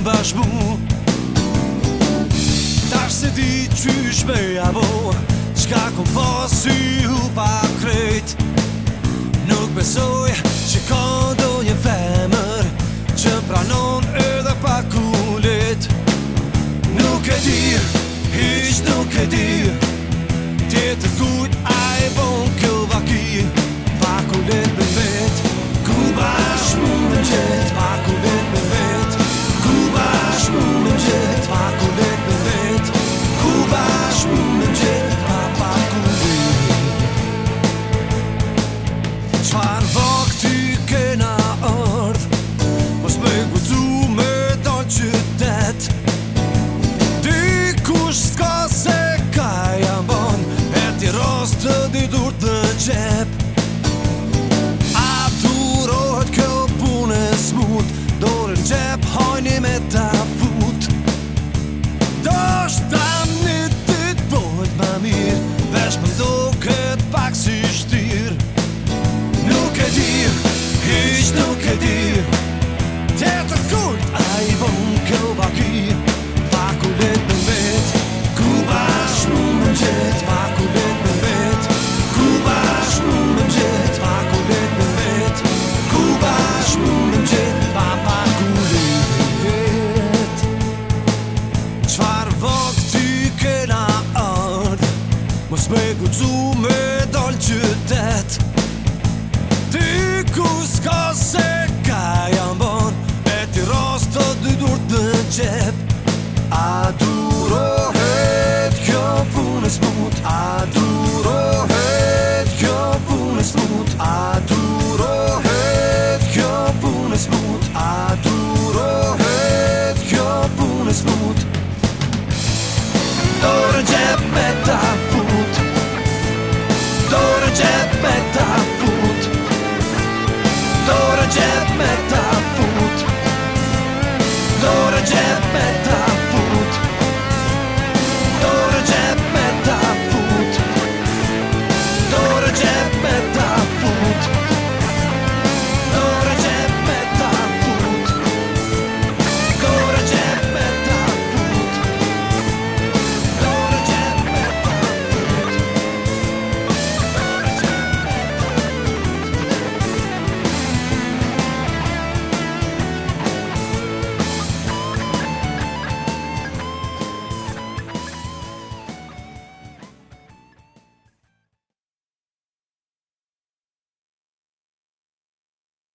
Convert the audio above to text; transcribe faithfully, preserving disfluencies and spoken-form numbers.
bashkë mu. Tash se di qysh me javo, qka kom pasi hu pa krejt. Nuk besoj që ka ndonjë femër që pranon edhe pa kulit. Nuk e di, hiq nuk e di, tjetër kujt a e bon kjo vaki. Pa kulit me vet, ku bashkë mu me gjet. Pa kulit me vet, ku bashkë mu me gjet. Pa kulit me vet, ku bashkë mu me gjet. Pa pa kulit. Çfar vakti kena ardh, mos me guxu me dal qytet. Dikush s'ka se ka jam bon, e ti rost të ditur të qep. A durohet kjo punë e smut, dorën qep hajni me ta fut. Do shta një dit bojt ma mirë, vesh më ndoket pak si shtir. Nuk e di, hiq nuk e di, tjetër kujt a i bon kjo vaki. Pa kulit me vet, ku bashkë mu me gjet. Pa kulit me vet, ku bashkë mu me gjet. Pa kulit me vet, ku bashkë mu me gjet. Pa pa kulit. Çfar vakti kena ardh, mos me guxu me dal qytet. Dikush s'ka se ka jam bon, e ti rost të dy dur të qep. A durohet kjo punë e smut, a durohet kjo punë e smut. A durohet kjo punë e smut, a durohet kjo punë e smut. Dorën qep me ta fut, dorën qep me ta fut, dorën qep me ta fut, dorën qep me ta